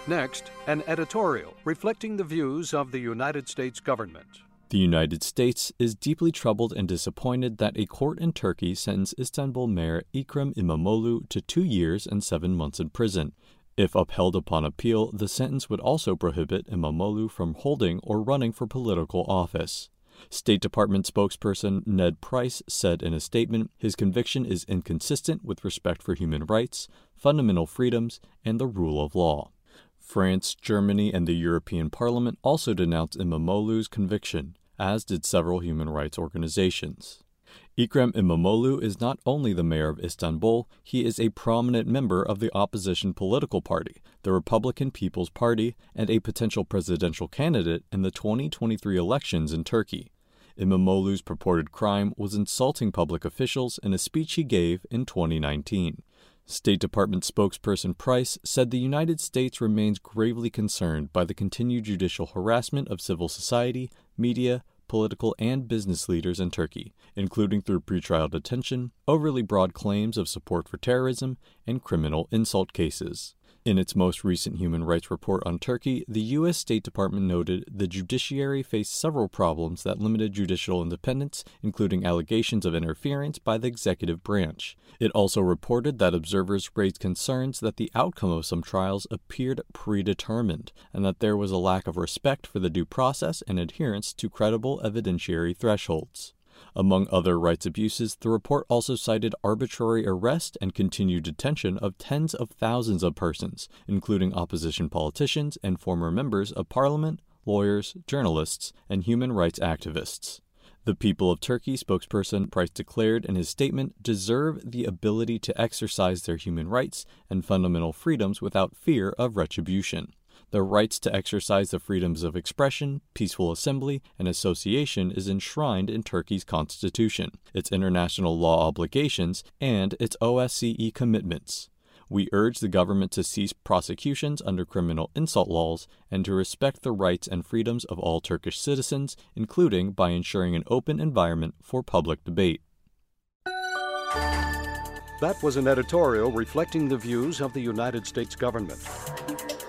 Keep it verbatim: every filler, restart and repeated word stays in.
Next, an editorial reflecting the views of the United States government. The United States is deeply troubled and disappointed that a court in Turkey sentenced Istanbul Mayor Ekrem İmamoğlu to two years and seven months in prison. If upheld upon appeal, the sentence would also prohibit İmamoğlu from holding or running for political office. State Department spokesperson Ned Price said in a statement, his conviction is inconsistent with respect for human rights, fundamental freedoms, and the rule of law. France, Germany, and the European Parliament also denounced İmamoğlu's conviction, as did several human rights organizations. Ekrem İmamoğlu is not only the mayor of Istanbul, he is a prominent member of the opposition political party, the Republican People's Party, and a potential presidential candidate in the twenty twenty-three elections in Turkey. İmamoğlu's purported crime was insulting public officials in a speech he gave in twenty nineteen. State Department spokesperson Price said the United States remains gravely concerned by the continued judicial harassment of civil society, media, political and business leaders in Turkey, including through pretrial detention, overly broad claims of support for terrorism, and criminal insult cases. In its most recent human rights report on Turkey, the U S State Department noted the judiciary faced several problems that limited judicial independence, including allegations of interference by the executive branch. It also reported that observers raised concerns that the outcome of some trials appeared predetermined, and that there was a lack of respect for the due process and adherence to credible evidentiary thresholds. Among other rights abuses, the report also cited arbitrary arrest and continued detention of tens of thousands of persons, including opposition politicians and former members of parliament, lawyers, journalists, and human rights activists. The people of Turkey, spokesperson Price declared in his statement, deserve the ability to exercise their human rights and fundamental freedoms without fear of retribution. The rights to exercise the freedoms of expression, peaceful assembly, and association is enshrined in Turkey's constitution, its international law obligations, and its O S C E commitments. We urge the government to cease prosecutions under criminal insult laws and to respect the rights and freedoms of all Turkish citizens, including by ensuring an open environment for public debate. That was an editorial reflecting the views of the United States government.